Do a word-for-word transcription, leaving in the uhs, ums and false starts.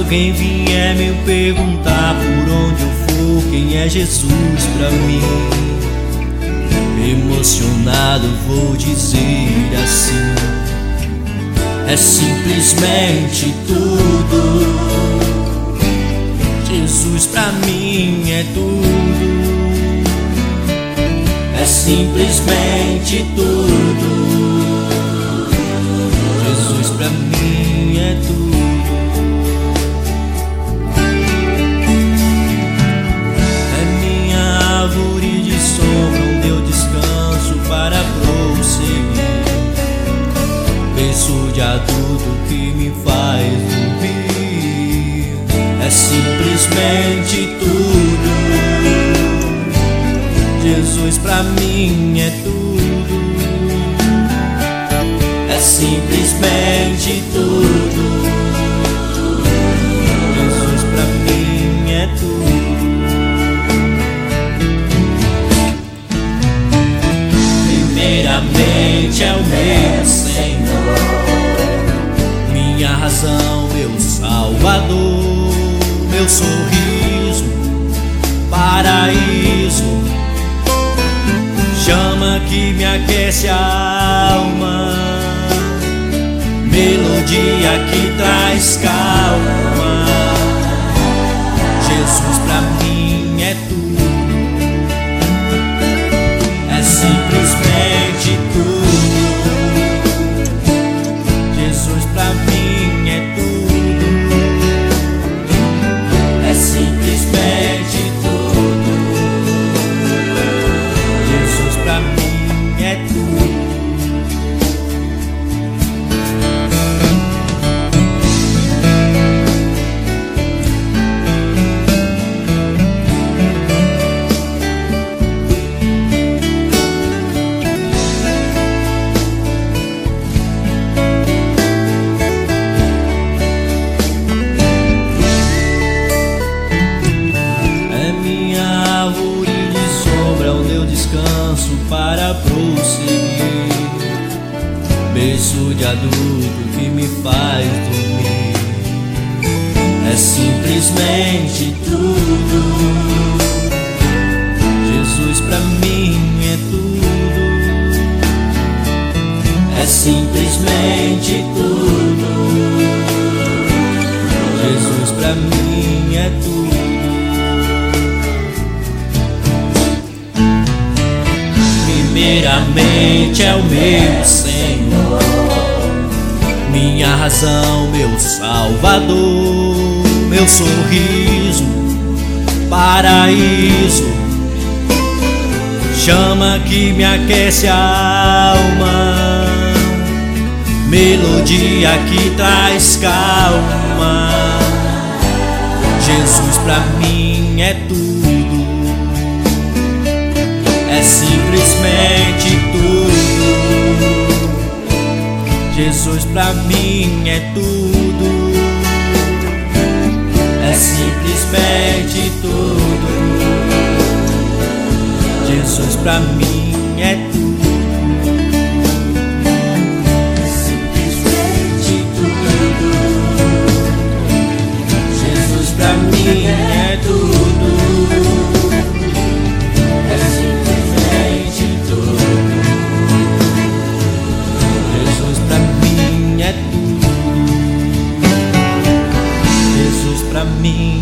alguém vier me perguntar por onde eu for, quem é Jesus pra mim, emocionado vou dizer assim: é simplesmente tudo. Jesus pra mim é tudo. É simplesmente tudo. Jesus pra mim é tudo. É minha árvore de sombra onde eu descanso para prosseguir. Berço de adulto que me faz dormir. É simplesmente tudo. Jesus pra mim é tudo. É simplesmente tudo. Jesus pra mim é tudo. Primeiramente é o meu Senhor, minha razão, meu Salvador, meu sorriso, paraíso, chama que me aquece a alma, melodia que traz calma. Jesus pra mim é tudo. É simplesmente tudo. Jesus pra mim é tudo. É simplesmente tudo. Jesus pra mim é tudo. Descanso para prosseguir. Berço de adulto que me faz dormir. É simplesmente tudo. Jesus pra mim é tudo. É simplesmente tudo. Jesus pra mim é tudo. Primeiramente é o meu Senhor, minha razão, meu Salvador, meu sorriso, paraíso, chama que me aquece a alma, melodia que traz calma. Jesus pra mim é tudo. É simplesmente tudo. Jesus pra mim é tudo. É simplesmente tudo. Jesus pra mim é tudo. É simplesmente tudo. Jesus pra mim é tudo. Pra mim